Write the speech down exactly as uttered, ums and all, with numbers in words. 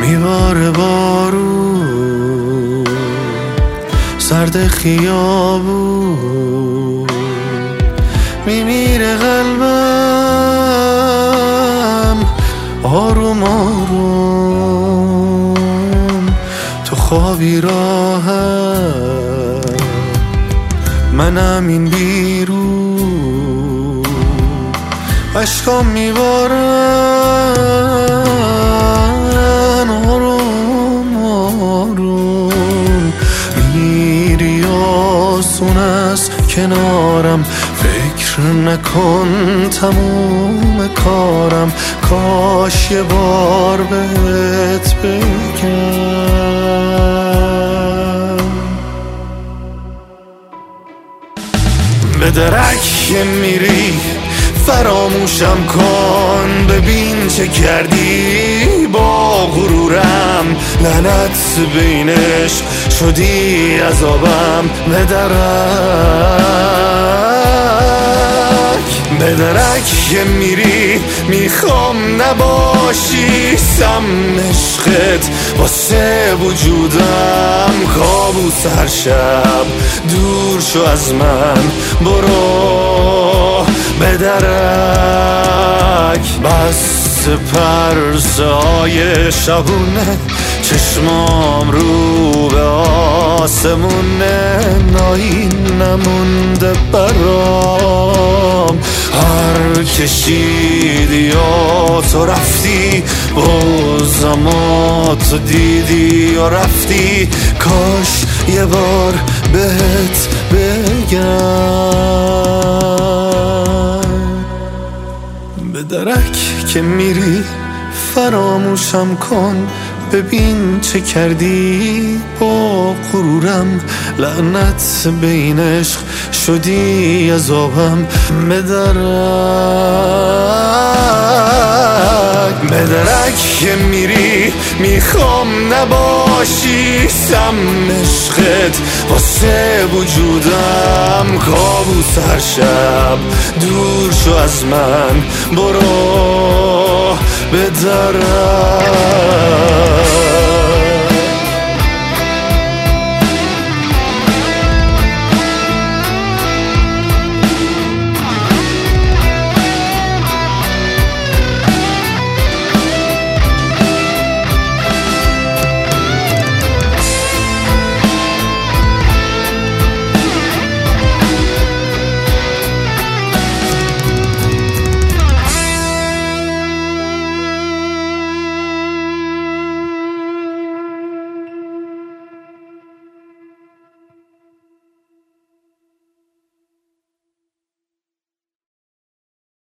میباره بارون سرد خیابون، میمیره قلبم آروم آروم تو خوابی راحت، منم این بیرون عشقام میبارن آروم آروم، میری آسون از کنارم، فکر نکن تموم کارم، کاش یه بار بهت بگم. به درک میری فراموشم کن، ببین چه کردی با غرورم، لعنت بینش شدی عذابم. به درک به درک میری میخوام نباشی، سم عشقت واسه وجودم کابوس هر شب، دور شو از من برو به درک. بس پرسای شبونه چشمام رو به آسمونه، نایی نمونده برام، هر کشیدی و تو رفتی، بازم تو دیدی و رفتی، کاش یه بار بهت بگم. به درک که میری فراموشم کن، ببین چه کردی با غرورم، لعنت بین عشق شدی عذابم. به درک به درک که میری میخوام نباشی، سم عشقت واسه وجودم کابوس هر شب، دور شو از من برو به درک.